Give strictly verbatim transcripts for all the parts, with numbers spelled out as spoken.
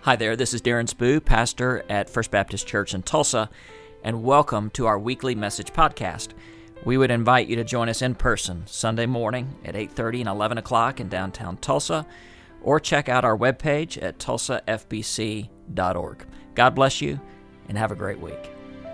Hi there, this is Darren Spoo, pastor at First Baptist Church in Tulsa, and welcome to our weekly message podcast. We would invite you to join us in person Sunday morning at eight thirty and eleven o'clock in downtown Tulsa, or check out our webpage at tulsa f b c dot org. God bless you, and have a great week.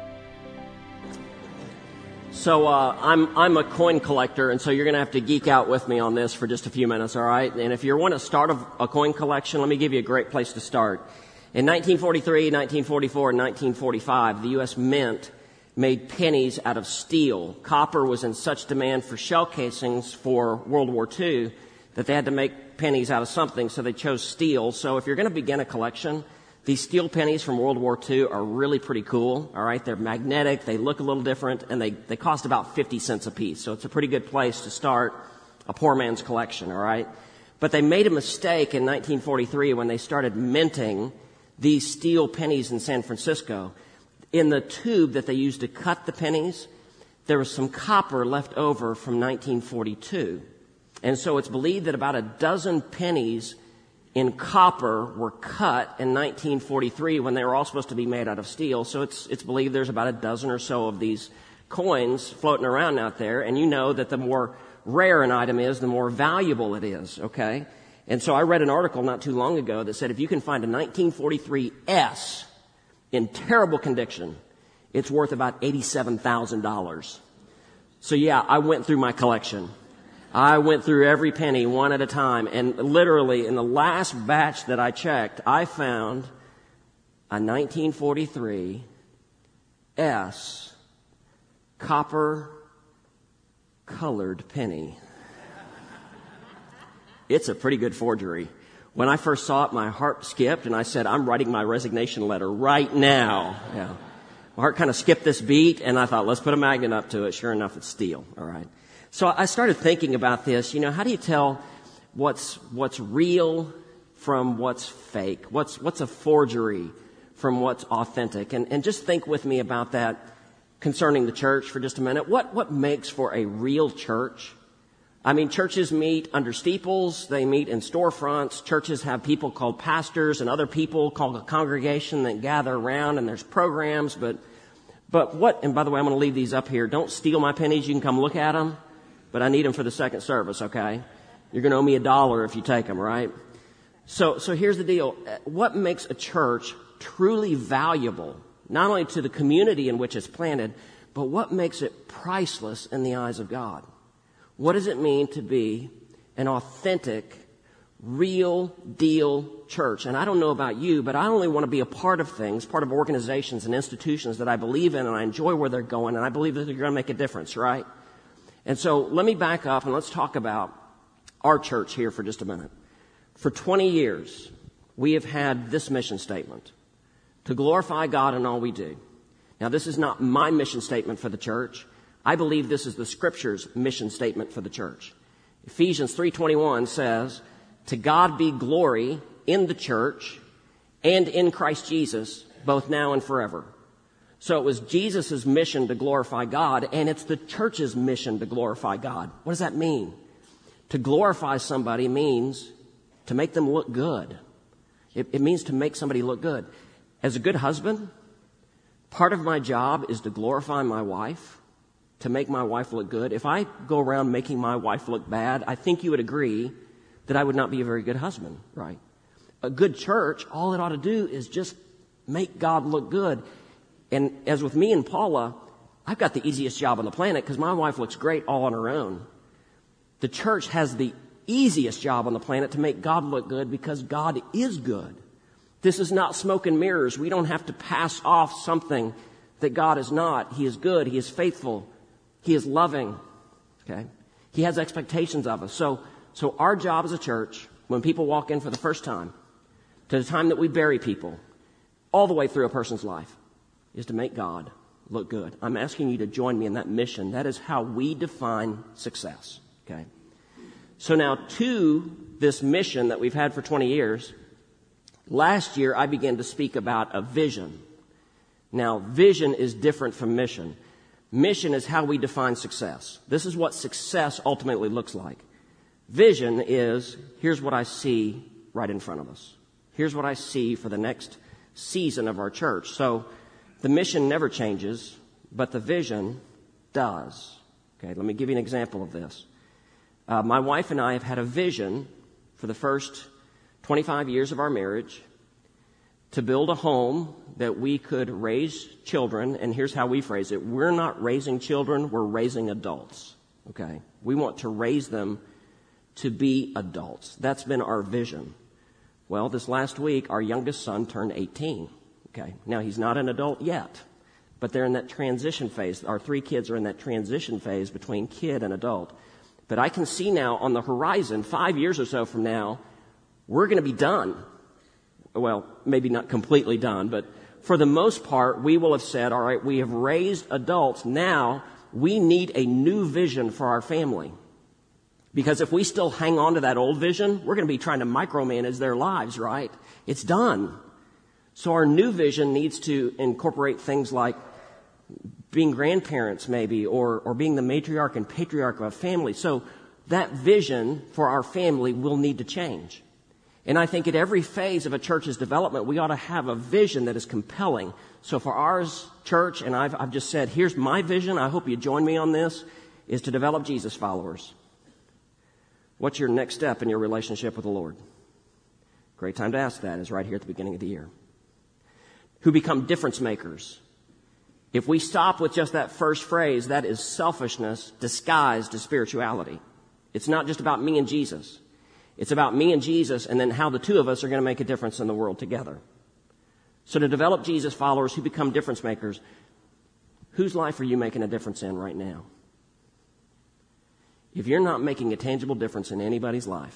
So uh, I'm I'm a coin collector, and so you're going to have to geek out with me on this for just a few minutes, all right? And if you want to start a, a coin collection, let me give you a great place to start. In nineteen forty-three, nineteen forty-four, and nineteen forty-five, the U S Mint made pennies out of steel. Copper was in such demand for shell casings for World War Two that they had to make pennies out of something, so they chose steel. So if you're going to begin a collection, these steel pennies from World War Two are really pretty cool, all right? They're magnetic, they look a little different, and they, they cost about fifty cents a piece. So it's a pretty good place to start a poor man's collection, all right? But they made a mistake in nineteen forty-three when they started minting these steel pennies in San Francisco. In the tube that they used to cut the pennies, there was some copper left over from nineteen forty-two. And so it's believed that about a dozen pennies in copper were cut in nineteen forty-three when they were all supposed to be made out of steel. So it's it's believed there's about a dozen or so of these coins floating around out there. And you know that the more rare an item is, the more valuable it is, okay? And so I read an article not too long ago that said if you can find a nineteen forty-three S in terrible condition, it's worth about eighty-seven thousand dollars. So yeah, I went through my collection. I went through every penny one at a time, and literally in the last batch that I checked, I found a nineteen forty-three S copper colored penny. It's a pretty good forgery. When I first saw it, my heart skipped, and I said, I'm writing my resignation letter right now. Yeah. My heart kind of skipped this beat, and I thought, let's put a magnet up to it. Sure enough, it's steel. All right. So I started thinking about this. You know, how do you tell what's what's real from what's fake? What's what's a forgery from what's authentic? And and just think with me about that concerning the church for just a minute. What what makes for a real church? I mean, churches meet under steeples. They meet in storefronts. Churches have people called pastors and other people called a congregation that gather around, and there's programs. But but what? And by the way, I'm going to leave these up here. Don't steal my pennies. You can come look at them. But I need them for the second service, okay? You're going to owe me a dollar if you take them, right? So, so here's the deal. What makes a church truly valuable, not only to the community in which it's planted, but what makes it priceless in the eyes of God? What does it mean to be an authentic, real deal church? And I don't know about you, but I only want to be a part of things, part of organizations and institutions that I believe in, and I enjoy where they're going, and I believe that they're going to make a difference, right? And so let me back up and let's talk about our church here for just a minute. For twenty years, we have had this mission statement: to glorify God in all we do. Now, this is not my mission statement for the church. I believe this is the Scripture's mission statement for the church. Ephesians three twenty-one says, to God be glory in the church and in Christ Jesus, both now and forever. So it was Jesus' mission to glorify God, and it's the church's mission to glorify God. What does that mean? To glorify somebody means to make them look good. It, it means to make somebody look good. As a good husband, part of my job is to glorify my wife, to make my wife look good. If I go around making my wife look bad, I think you would agree that I would not be a very good husband, right? A good church, all it ought to do is just make God look good. And as with me and Paula, I've got the easiest job on the planet because my wife looks great all on her own. The church has the easiest job on the planet to make God look good because God is good. This is not smoke and mirrors. We don't have to pass off something that God is not. He is good. He is faithful. He is loving. Okay? He has expectations of us. So, so our job as a church, when people walk in for the first time, to the time that we bury people, all the way through a person's life, is to make God look good. I'm asking you to join me in that mission. That is how we define success, okay? So now to this mission that we've had for twenty years, last year I began to speak about a vision. Now, vision is different from mission. Mission is how we define success. This is what success ultimately looks like. Vision is, here's what I see right in front of us. Here's what I see for the next season of our church. So the mission never changes, but the vision does. Okay, let me give you an example of this. Uh, my wife and I have had a vision for the first twenty-five years of our marriage to build a home that we could raise children. And here's how we phrase it. We're not raising children, we're raising adults. Okay, we want to raise them to be adults. That's been our vision. Well, this last week, our youngest son turned eighteen. Okay, now he's not an adult yet, but they're in that transition phase. Our three kids are in that transition phase between kid and adult. But I can see now on the horizon, five years or so from now, we're going to be done. Well, maybe not completely done, but for the most part, we will have said, all right, we have raised adults. Now we need a new vision for our family. Because if we still hang on to that old vision, we're going to be trying to micromanage their lives, right? It's done. So our new vision needs to incorporate things like being grandparents maybe, or, or being the matriarch and patriarch of a family. So that vision for our family will need to change. And I think at every phase of a church's development, we ought to have a vision that is compelling. So for ours church, and I've, I've just said, here's my vision, I hope you join me on this, is to develop Jesus followers. What's your next step in your relationship with the Lord? Great time to ask that is right here at the beginning of the year. Who become difference makers. If we stop with just that first phrase, that is selfishness disguised as spirituality. It's not just about me and Jesus. It's about me and Jesus and then how the two of us are going to make a difference in the world together. So to develop Jesus followers who become difference makers, whose life are you making a difference in right now? If you're not making a tangible difference in anybody's life,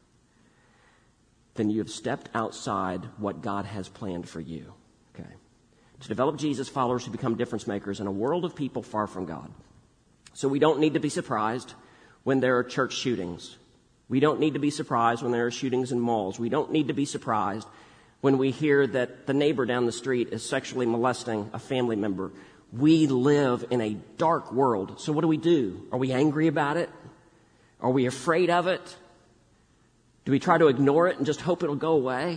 then you have stepped outside what God has planned for you. Okay. To develop Jesus followers who become difference makers in a world of people far from God. So we don't need to be surprised when there are church shootings. We don't need to be surprised when there are shootings in malls. We don't need to be surprised when we hear that the neighbor down the street is sexually molesting a family member. We live in a dark world. So what do we do? Are we angry about it? Are we afraid of it? Do we try to ignore it and just hope it'll go away?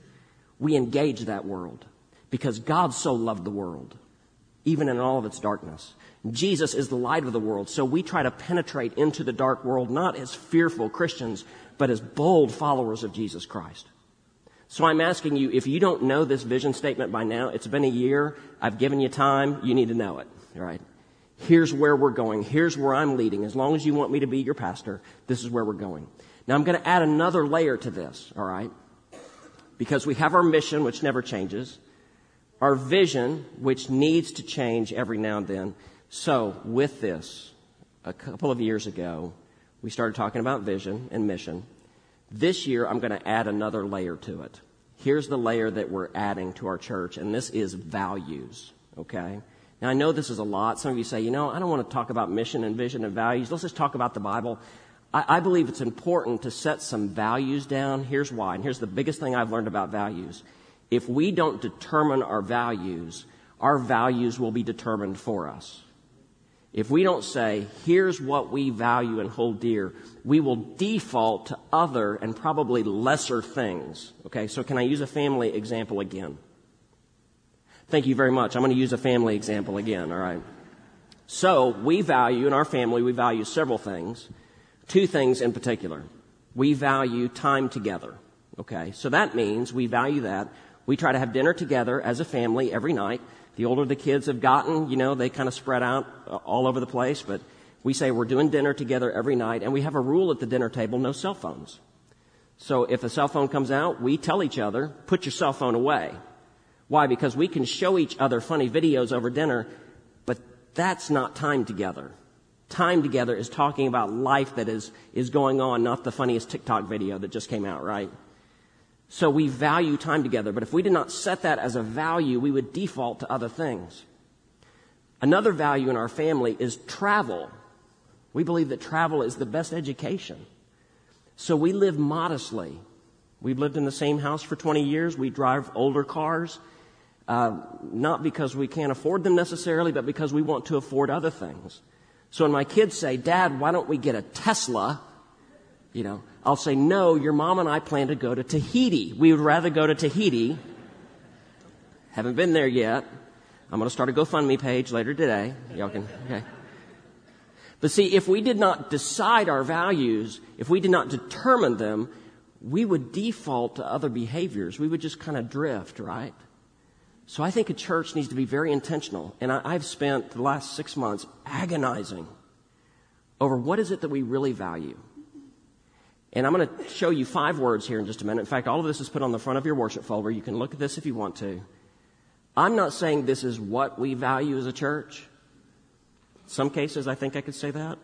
We engage that world because God so loved the world, even in all of its darkness. Jesus is the light of the world, so we try to penetrate into the dark world not as fearful Christians, but as bold followers of Jesus Christ. So I'm asking you, if you don't know this vision statement by now, it's been a year, I've given you time, you need to know it, all right? Here's where we're going. Here's where I'm leading. As long as you want me to be your pastor, this is where we're going. Now I'm going to add another layer to this, all right? Because we have our mission, which never changes, our vision, which needs to change every now and then. So with this, a couple of years ago, we started talking about vision and mission. This year, I'm going to add another layer to it. Here's the layer that we're adding to our church, and this is values, okay? Now, I know this is a lot. Some of you say, you know, I don't want to talk about mission and vision and values. Let's just talk about the Bible. I, I believe it's important to set some values down. Here's why, and here's the biggest thing I've learned about values. If we don't determine our values, our values will be determined for us. If we don't say, here's what we value and hold dear, we will default to other and probably lesser things. Okay, so can I use a family example again? Thank you very much. I'm going to use a family example again, all right? So we value, in our family, we value several things. Two things in particular. We value time together, okay? So that means we value that. We try to have dinner together as a family every night. The older the kids have gotten, you know, they kind of spread out all over the place. But we say we're doing dinner together every night. And we have a rule at the dinner table, no cell phones. So if a cell phone comes out, we tell each other, put your cell phone away. Why? Because we can show each other funny videos over dinner, but that's not time together. Time together is talking about life that is, is going on, not the funniest TikTok video that just came out, right? So we value time together, but if we did not set that as a value, we would default to other things. Another value in our family is travel. We believe that travel is the best education. So we live modestly. We've lived in the same house for twenty years. We drive older cars, uh, not because we can't afford them necessarily, but because we want to afford other things. So when my kids say, Dad, why don't we get a Tesla? You know, I'll say, no, your mom and I plan to go to Tahiti. We would rather go to Tahiti. Haven't been there yet. I'm going to start a GoFundMe page later today. Y'all can, okay. But see, if we did not decide our values, if we did not determine them, we would default to other behaviors. We would just kind of drift, right? So I think a church needs to be very intentional. And I, I've spent the last six months agonizing over what is it that we really value. And I'm going to show you five words here in just a minute. In fact, all of this is put on the front of your worship folder. You can look at this if you want to. I'm not saying this is what we value as a church. Some cases, I think I could say that.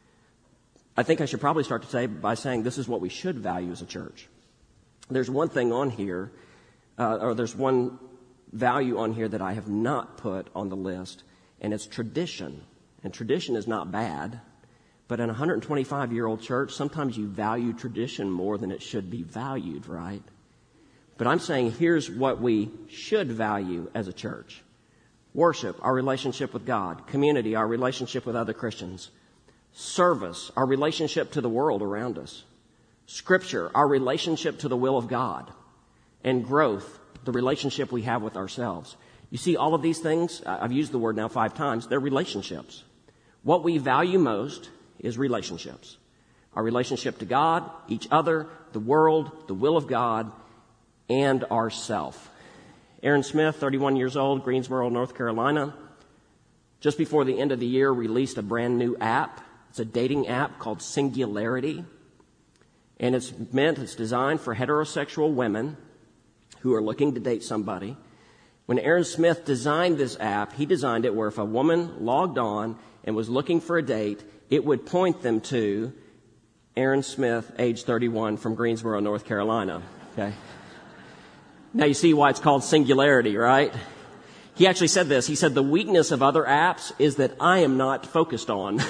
I think I should probably start to say by saying this is what we should value as a church. There's one thing on here, uh, or there's one value on here that I have not put on the list, and it's tradition. And tradition is not bad, but in a one hundred twenty-five-year-old church, sometimes you value tradition more than it should be valued, right? But I'm saying here's what we should value as a church. Worship, our relationship with God. Community, our relationship with other Christians. Service, our relationship to the world around us. Scripture, our relationship to the will of God. And growth, the relationship we have with ourselves. You see, all of these things, I've used the word now five times, they're relationships. What we value most is relationships. Our relationship to God, each other, the world, the will of God, and ourself. Aaron Smith, thirty-one years old, Greensboro, North Carolina, just before the end of the year released a brand new app. It's a dating app called Singularity. And it's meant, it's designed for heterosexual women who are looking to date somebody. When Aaron Smith designed this app, he designed it where if a woman logged on and was looking for a date, it would point them to Aaron Smith, age thirty-one, from Greensboro, North Carolina. Okay. Now you see why it's called Singularity, right? He actually said this. He said, the weakness of other apps is that I am not focused on.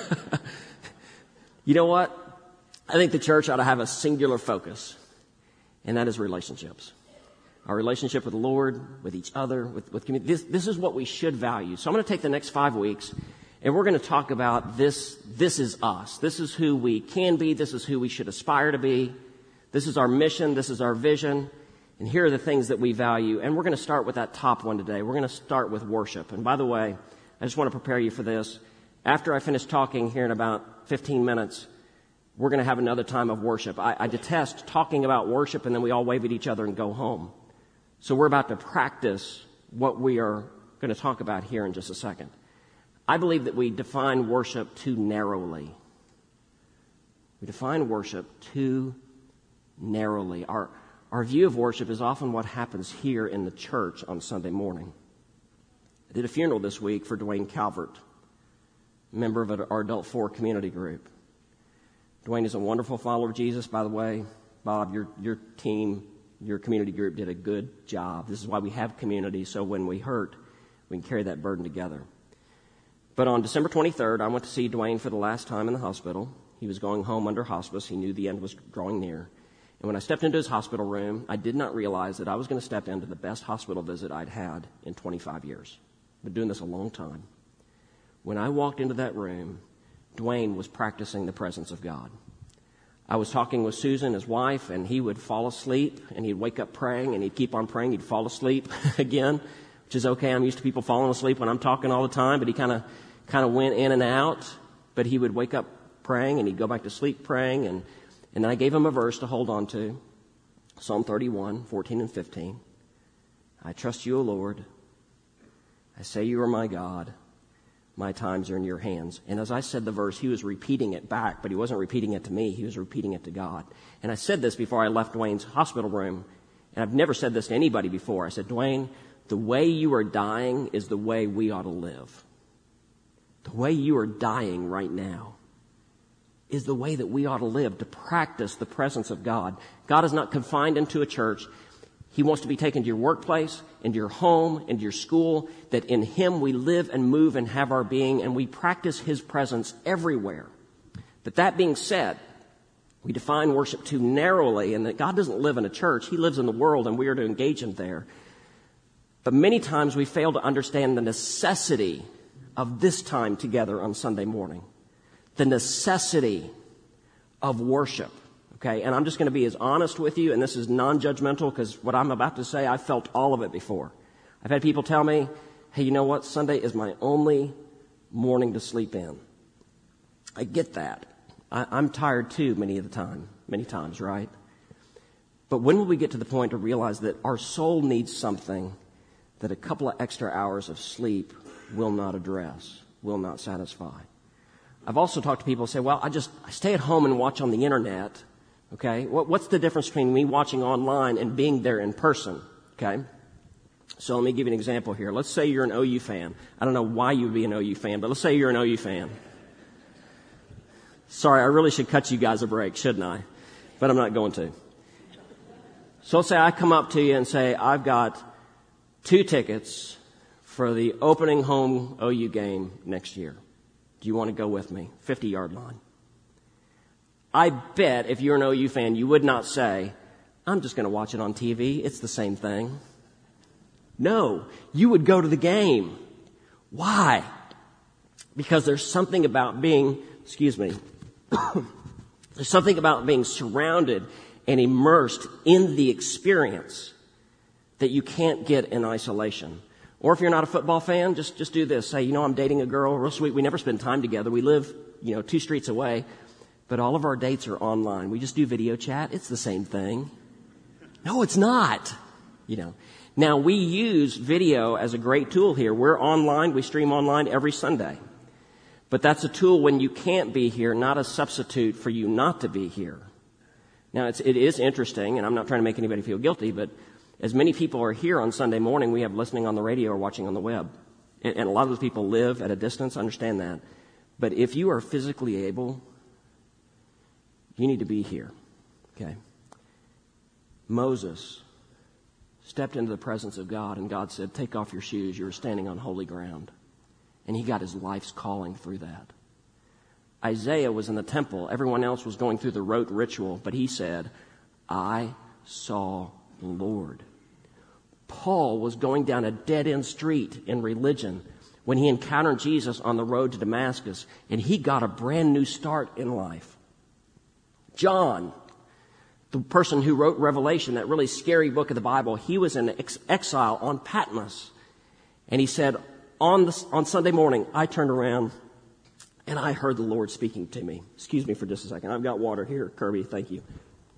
You know what? I think the church ought to have a singular focus, and that is relationships. Our relationship with the Lord, with each other, with, with community. This, this is what we should value. So I'm going to take the next five weeks, and we're going to talk about this. This is us. This is who we can be. This is who we should aspire to be. This is our mission. This is our vision. And here are the things that we value. And we're going to start with that top one today. We're going to start with worship. And by the way, I just want to prepare you for this. After I finish talking here in about fifteen minutes, we're going to have another time of worship. I, I detest talking about worship and then we all wave at each other and go home. So we're about to practice what we are going to talk about here in just a second. I believe that we define worship too narrowly. We define worship too narrowly. Our Our view of worship is often what happens here in the church on Sunday morning. I did a funeral this week for Dwayne Calvert, a member of our Adult Four community group. Dwayne is a wonderful follower of Jesus, by the way. Bob, your your team, your community group did a good job. This is why we have community, so when we hurt, we can carry that burden together. But on December twenty-third, I went to see Dwayne for the last time in the hospital. He was going home under hospice. He knew the end was drawing near. And when I stepped into his hospital room, I did not realize that I was going to step into the best hospital visit I'd had in twenty-five years. I've been doing this a long time. When I walked into that room, Dwayne was practicing the presence of God. I was talking with Susan, his wife, and he would fall asleep, and he'd wake up praying, and he'd keep on praying. He'd fall asleep again, which is okay. I'm used to people falling asleep when I'm talking all the time, but he kind of kind of went in and out. But he would wake up praying, and he'd go back to sleep praying, and And then I gave him a verse to hold on to, Psalm thirty-one, fourteen and fifteen. I trust you, O Lord. I say you are my God. My times are in your hands. And as I said the verse, he was repeating it back, but he wasn't repeating it to me. He was repeating it to God. And I said this before I left Dwayne's hospital room, and I've never said this to anybody before. I said, Dwayne, the way you are dying is the way we ought to live. The way you are dying right now is the way that we ought to live, to practice the presence of God. God is not confined into a church. He wants to be taken to your workplace, into your home, into your school, that in him we live and move and have our being, and we practice his presence everywhere. But that being said, we define worship too narrowly, and that God doesn't live in a church. He lives in the world, and we are to engage him there. But many times we fail to understand the necessity of this time together on Sunday morning. The necessity of worship. Okay, and I'm just going to be as honest with you, and this is non-judgmental because what I'm about to say, I've felt all of it before. I've had people tell me, hey, you know what? Sunday is my only morning to sleep in. I get that. I, I'm tired too many of the time, many times, right? But when will we get to the point to realize that our soul needs something that a couple of extra hours of sleep will not address, will not satisfy? I've also talked to people who say, well, I just I stay at home and watch on the internet. Okay, what, what's the difference between me watching online and being there in person? Okay, so let me give you an example here. Let's say you're an O U fan. I don't know why you would be an O U fan, but let's say you're an O U fan. Sorry, I really should cut you guys a break, shouldn't I? But I'm not going to. So let's say I come up to you and say, I've got two tickets for the opening home O U game next year. Do you want to go with me? fifty-yard line. I bet if you're an O U fan, you would not say, I'm just going to watch it on T V. It's the same thing. No, you would go to the game. Why? Because there's something about being, excuse me, there's something about being surrounded and immersed in the experience that you can't get in isolation. Or if you're not a football fan, just, just do this. Say, you know, I'm dating a girl, real sweet. We never spend time together. We live, you know, two streets away. But all of our dates are online. We just do video chat. It's the same thing. No, it's not. You know. Now, we use video as a great tool here. We're online. We stream online every Sunday. But that's a tool when you can't be here, not a substitute for you not to be here. Now, it's, it is interesting, and I'm not trying to make anybody feel guilty, but as many people are here on Sunday morning, we have listening on the radio or watching on the web. And, and a lot of those people live at a distance. I understand that. But if you are physically able, you need to be here, okay? Moses stepped into the presence of God, and God said, take off your shoes. You're standing on holy ground. And he got his life's calling through that. Isaiah was in the temple. Everyone else was going through the rote ritual, but he said, I saw the Lord. Paul was going down a dead-end street in religion when he encountered Jesus on the road to Damascus, and he got a brand new start in life. John, the person who wrote Revelation, that really scary book of the Bible, he was in ex- exile on Patmos. And he said, on, the, on Sunday morning, I turned around and I heard the Lord speaking to me. Excuse me for just a second. I've got water here, Kirby. Thank you.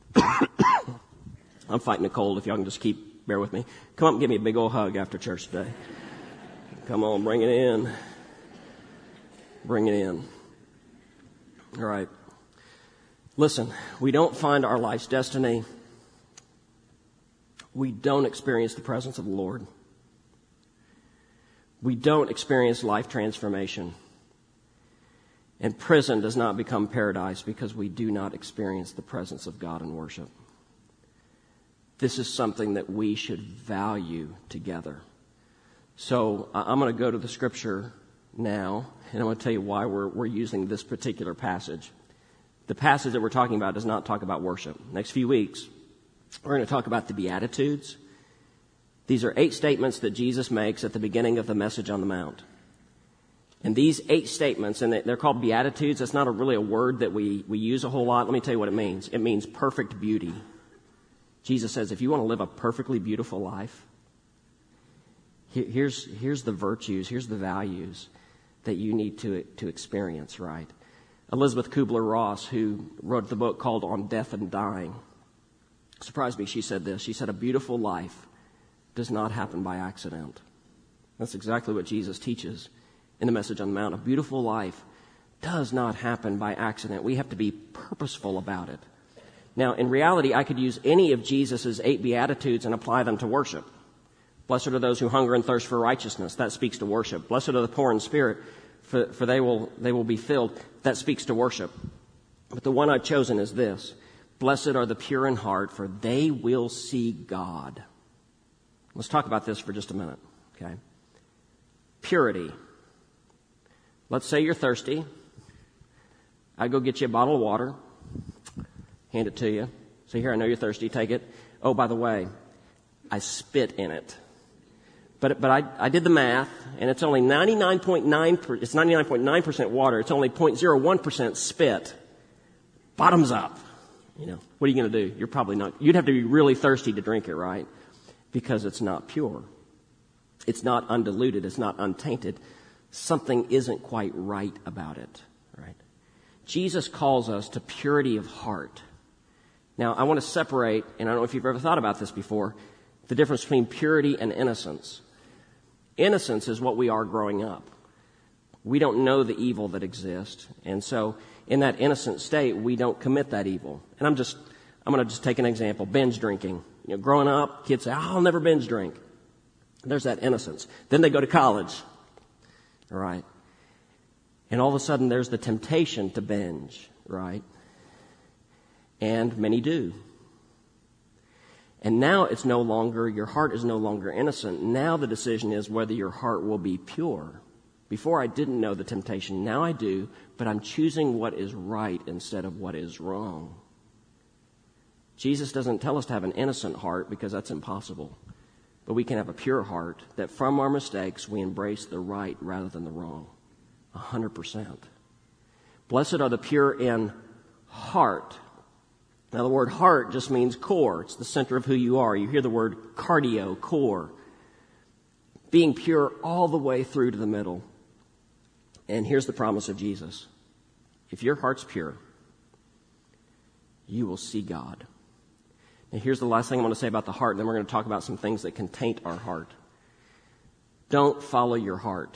I'm fighting a cold. If y'all can just keep, bear with me. Come up and give me a big old hug after church today. Come on, bring it in. Bring it in. All right. Listen, we don't find our life's destiny. We don't experience the presence of the Lord. We don't experience life transformation. And prison does not become paradise because we do not experience the presence of God in worship. This is something that we should value together. So I'm going to go to the scripture now, and I'm going to tell you why we're, we're using this particular passage. The passage that we're talking about does not talk about worship. Next few weeks, we're going to talk about the Beatitudes. These are eight statements that Jesus makes at the beginning of the Message on the Mount. And these eight statements, and they're called Beatitudes. That's not a, really a word that we, we use a whole lot. Let me tell you what it means. It means perfect beauty. Jesus says, if you want to live a perfectly beautiful life, here's, here's the virtues, here's the values that you need to, to experience, right? Elizabeth Kubler-Ross, who wrote the book called On Death and Dying, surprised me. She said this. She said, a beautiful life does not happen by accident. That's exactly what Jesus teaches in the Message on the Mount. A beautiful life does not happen by accident. We have to be purposeful about it. Now, in reality, I could use any of Jesus' eight Beatitudes and apply them to worship. Blessed are those who hunger and thirst for righteousness. That speaks to worship. Blessed are the poor in spirit, for, for they will they will be filled. That speaks to worship. But the one I've chosen is this. Blessed are the pure in heart, for they will see God. Let's talk about this for just a minute, okay? Purity. Let's say you're thirsty. I go get you a bottle of water, hand it to you. Say, here, I know you're thirsty, take it. Oh, by the way, I spit in it. But but I, I did the math, and it's only ninety-nine point nine percent, it's ninety-nine point nine percent water. It's only zero point zero one percent spit. bottoms up. You know, what are you going to do? You're probably not, you'd have to be really thirsty to drink it, right? Because it's not pure. It's not undiluted. It's not untainted. Something isn't quite right about it, right? Jesus calls us to purity of heart. Now, I want to separate, and I don't know if you've ever thought about this before, the difference between purity and innocence. Innocence is what we are growing up. We don't know the evil that exists, and so in that innocent state, we don't commit that evil. And I'm just, I'm going to just take an example, binge drinking. You know, growing up, kids say, oh, I'll never binge drink. There's that innocence. Then they go to college, all right? And all of a sudden, there's the temptation to binge, right? And many do. And now it's no longer, your heart is no longer innocent. Now the decision is whether your heart will be pure. Before I didn't know the temptation. Now I do, but I'm choosing what is right instead of what is wrong. Jesus doesn't tell us to have an innocent heart because that's impossible. But we can have a pure heart that from our mistakes we embrace the right rather than the wrong. A hundred percent. Blessed are the pure in heart. Now the word heart just means core. It's the center of who you are. You hear the word cardio, core. Being pure all the way through to the middle. And here's the promise of Jesus. If your heart's pure, you will see God. Now here's the last thing I want to say about the heart, and then we're going to talk about some things that can taint our heart. Don't follow your heart.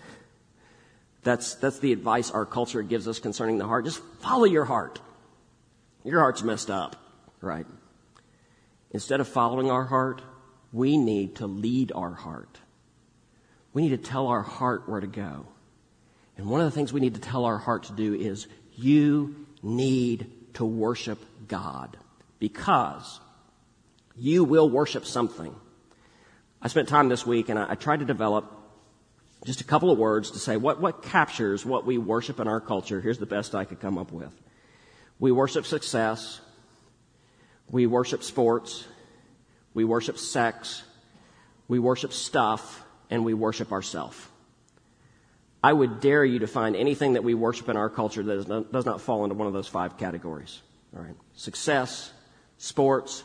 That's, that's the advice our culture gives us concerning the heart. Just follow your heart. Your heart's messed up, right? Instead of following our heart, we need to lead our heart. We need to tell our heart where to go. And one of the things we need to tell our heart to do is you need to worship God because you will worship something. I spent time this week and I, I tried to develop just a couple of words to say what, what captures what we worship in our culture. Here's the best I could come up with. We worship success. We worship sports. We worship sex. We worship stuff. And we worship ourselves. I would dare you to find anything that we worship in our culture that is not, does not fall into one of those five categories. All right. Success, sports,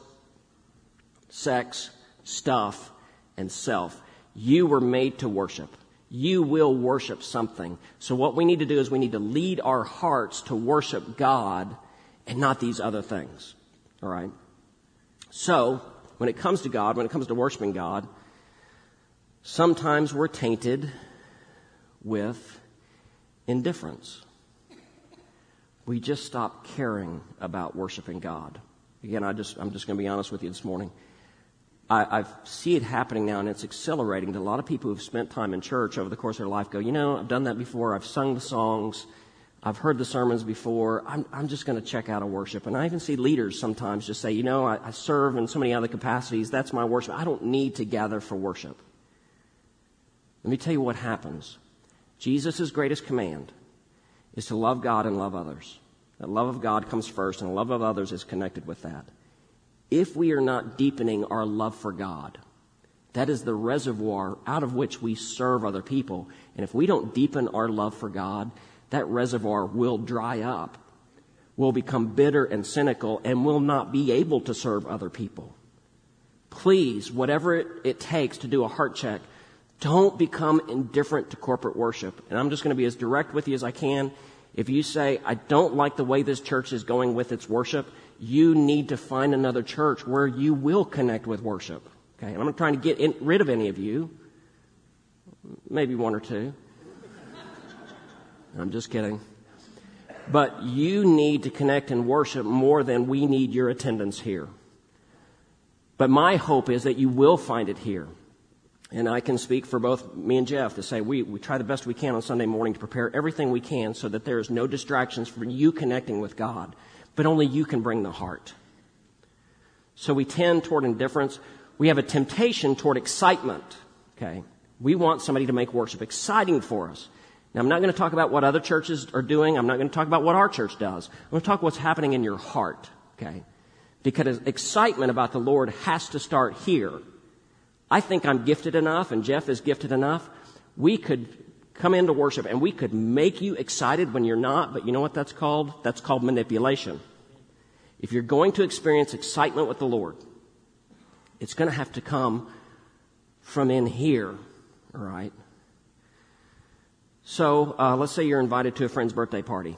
sex, stuff, and self. You were made to worship. You will worship something. So what we need to do is we need to lead our hearts to worship God and not these other things. All right? So, when it comes to God, when it comes to worshiping God, sometimes we're tainted with indifference. We just stop caring about worshiping God. Again, I just, I'm just going to be honest with you this morning. I, I see it happening now, and it's accelerating. A lot of people who've spent time in church over the course of their life go, you know, I've done that before. I've sung the songs. I've heard the sermons before. I'm, I'm just going to check out of worship. And I even see leaders sometimes just say, you know, I, I serve in so many other capacities. That's my worship. I don't need to gather for worship. Let me tell you what happens. Jesus' greatest command is to love God and love others. The love of God comes first, and the love of others is connected with that. If we are not deepening our love for God, that is the reservoir out of which we serve other people. And if we don't deepen our love for God, that reservoir will dry up, will become bitter and cynical, and will not be able to serve other people. Please, whatever it, it takes to do a heart check, don't become indifferent to corporate worship. And I'm just going to be as direct with you as I can. If you say, I don't like the way this church is going with its worship, you need to find another church where you will connect with worship. Okay, and I'm not trying to get in, rid of any of you. Maybe one or two. I'm just kidding. But you need to connect and worship more than we need your attendance here. But my hope is that you will find it here. And I can speak for both me and Jeff to say we, we try the best we can on Sunday morning to prepare everything we can so that there is no distractions for you connecting with God. But only you can bring the heart. So we tend toward indifference. We have a temptation toward excitement. Okay, we want somebody to make worship exciting for us. Now, I'm not going to talk about what other churches are doing. I'm not going to talk about what our church does. I'm going to talk what's happening in your heart. Okay, because excitement about the Lord has to start here. I think I'm gifted enough, and Jeff is gifted enough. We could come into worship, and we could make you excited when you're not, but you know what that's called? That's called manipulation. If you're going to experience excitement with the Lord, it's going to have to come from in here, all right? So uh, let's say you're invited to a friend's birthday party.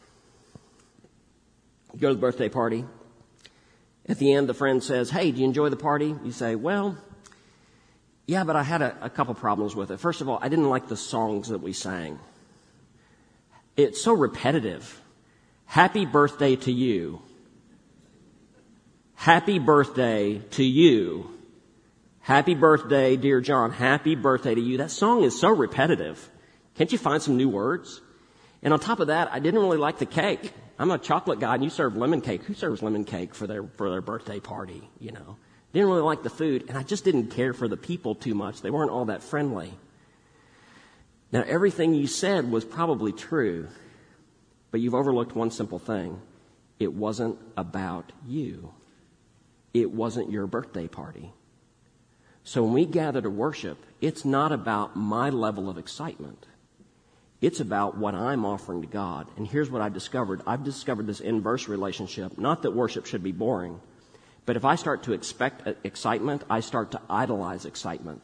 You go to the birthday party. At the end, the friend says, hey, do you enjoy the party? You say, well, yeah, but I had a, a couple problems with it. First of all, I didn't like the songs that we sang. It's so repetitive. Happy birthday to you. Happy birthday to you. Happy birthday, dear John. Happy birthday to you. That song is so repetitive. Can't you find some new words? And on top of that, I didn't really like the cake. I'm a chocolate guy, and you serve lemon cake. Who serves lemon cake for their for their birthday party, you know? Didn't really like the food, and I just didn't care for the people too much. They weren't all that friendly. Now, everything you said was probably true, but you've overlooked one simple thing. It wasn't about you. It wasn't your birthday party. So when we gather to worship, it's not about my level of excitement. It's about what I'm offering to God. And here's what I've discovered. I've discovered this inverse relationship. Not that worship should be boring, but if I start to expect excitement, I start to idolize excitement.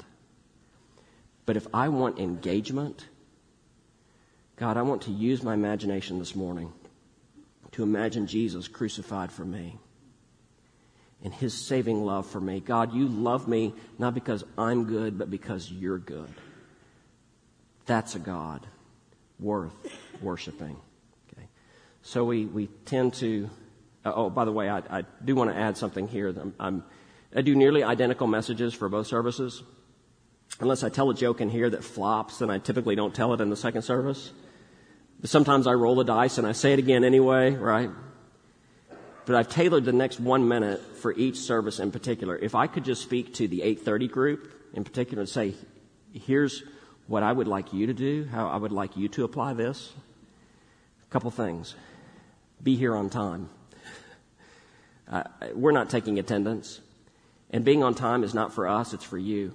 But if I want engagement, God, I want to use my imagination this morning to imagine Jesus crucified for me and his saving love for me. God, you love me not because I'm good, but because you're good. That's a God worth worshiping. Okay. So we, we tend to, uh, oh, by the way, I, I do want to add something here. I'm, I'm, I do nearly identical messages for both services. Unless I tell a joke in here that flops, then I typically don't tell it in the second service. But sometimes I roll the dice and I say it again anyway, right? But I've tailored the next one minute for each service in particular. If I could just speak to the eight thirty group in particular and say, here's what I would like you to do, how I would like you to apply this. A couple things. Be here on time. Uh, we're not taking attendance. And being on time is not for us, it's for you.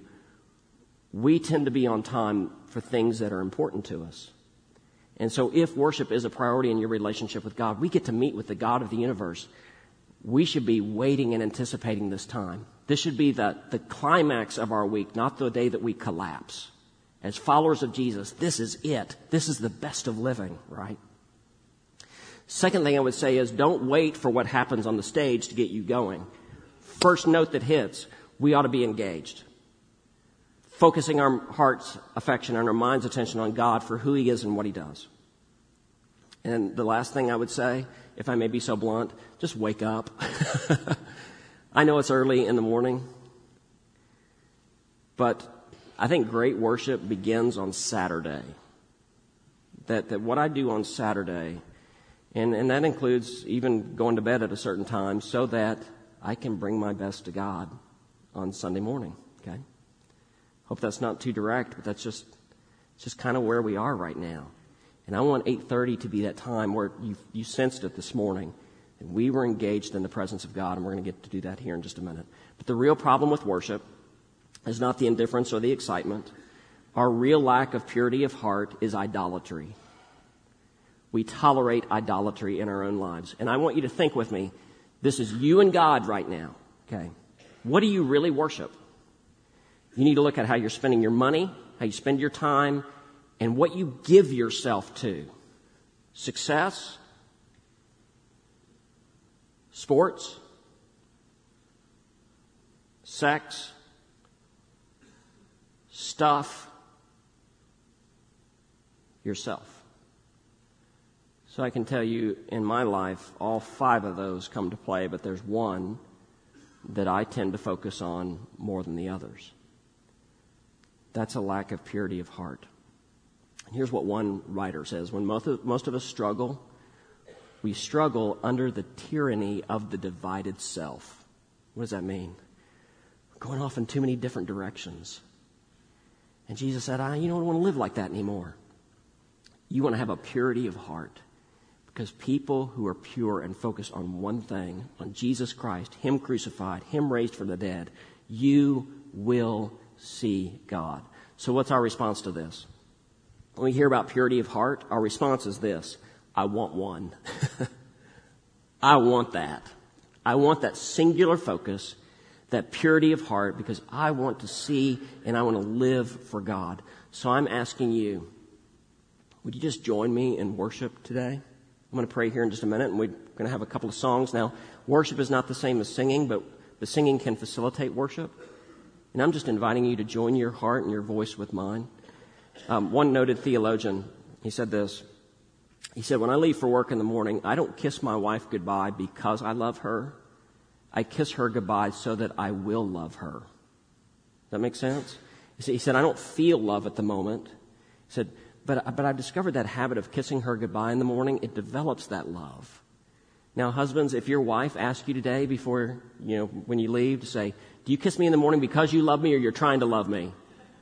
We tend to be on time for things that are important to us. And so if worship is a priority in your relationship with God, we get to meet with the God of the universe. We should be waiting and anticipating this time. This should be the, the climax of our week, not the day that we collapse. As followers of Jesus, this is it. This is the best of living, right? Second thing I would say is don't wait for what happens on the stage to get you going. First note that hits, we ought to be engaged. Focusing our heart's affection and our mind's attention on God for who he is and what he does. And the last thing I would say, if I may be so blunt, just wake up. I know it's early in the morning, but I think great worship begins on Saturday. That, that what I do on Saturday, and, and that includes even going to bed at a certain time so that I can bring my best to God on Sunday morning, okay? Hope that's not too direct, but that's just just kind of where we are right now. And I want eight thirty to be that time where you you sensed it this morning, and we were engaged in the presence of God, and we're going to get to do that here in just a minute. But the real problem with worship is not the indifference or the excitement. Our real lack of purity of heart is idolatry. We tolerate idolatry in our own lives. And I want you to think with me, this is you and God right now, okay? What do you really worship? You need to look at how you're spending your money, how you spend your time, and what you give yourself to. Success, sports, sex, stuff, yourself. So I can tell you in my life, all five of those come to play, but there's one that I tend to focus on more than the others. That's a lack of purity of heart. And here's what one writer says. When most of, most of us struggle, we struggle under the tyranny of the divided self. What does that mean? We're going off in too many different directions. And Jesus said, I, you don't want to live like that anymore. You want to have a purity of heart. Because people who are pure and focused on one thing, on Jesus Christ, him crucified, him raised from the dead, you will see God. So what's our response to this? When we hear about purity of heart, our response is this: I want one. I want that. I want that singular focus, that purity of heart, because I want to see and I want to live for God. So I'm asking you, would you just join me in worship today? I'm going to pray here in just a minute, and we're going to have a couple of songs. Now, worship is not the same as singing, but the singing can facilitate worship. And I'm just inviting you to join your heart and your voice with mine. Um, one noted theologian, he said this. He said, when I leave for work in the morning, I don't kiss my wife goodbye because I love her. I kiss her goodbye so that I will love her. Does that make sense? He said, I don't feel love at the moment. He said, but, but I've discovered that habit of kissing her goodbye in the morning. It develops that love. Now, husbands, if your wife asks you today before, you know, when you leave to say, do you kiss me in the morning because you love me or you're trying to love me?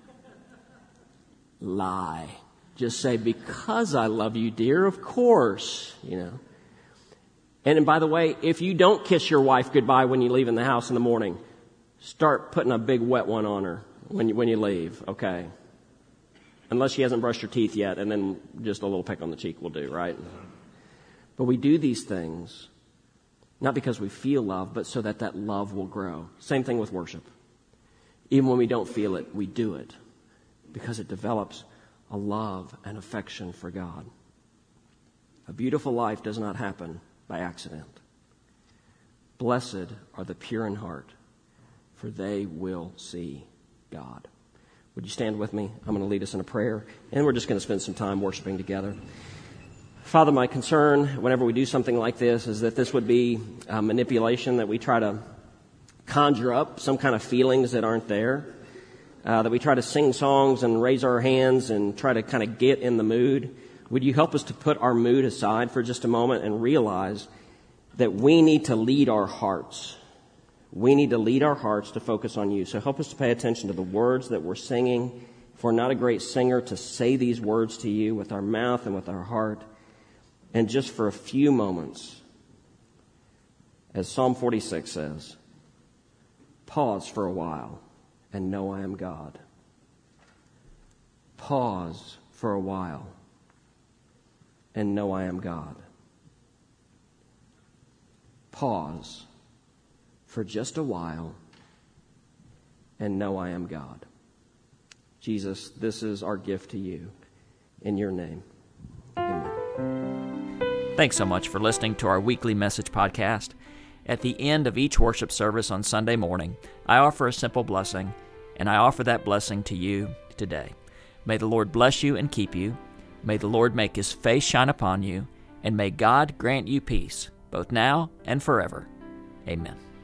Lie. Just say, because I love you, dear, of course, you know. And, and by the way, if you don't kiss your wife goodbye when you leave in the house in the morning, start putting a big wet one on her when you, when you leave, okay? Unless she hasn't brushed her teeth yet, and then just a little peck on the cheek will do, right? But we do these things not because we feel love, but so that that love will grow. Same thing with worship. Even when we don't feel it, we do it because it develops a love and affection for God. A beautiful life does not happen by accident. Blessed are the pure in heart, for they will see God. Would you stand with me? I'm going to lead us in a prayer, and we're just going to spend some time worshiping together. Father, my concern whenever we do something like this is that this would be a manipulation, that we try to conjure up some kind of feelings that aren't there, uh, that we try to sing songs and raise our hands and try to kind of get in the mood. Would you help us to put our mood aside for just a moment and realize that we need to lead our hearts. We need to lead our hearts to focus on you. So help us to pay attention to the words that we're singing. If we're not a great singer, to say these words to you with our mouth and with our heart. And just for a few moments, as Psalm forty-six says, pause for a while and know I am God. Pause for a while and know I am God. Pause for just a while and know I am God. Jesus, this is our gift to you. In your name, amen. Thanks so much for listening to our weekly message podcast. At the end of each worship service on Sunday morning, I offer a simple blessing, and I offer that blessing to you today. May the Lord bless you and keep you. May the Lord make His face shine upon you, and may God grant you peace, both now and forever. Amen.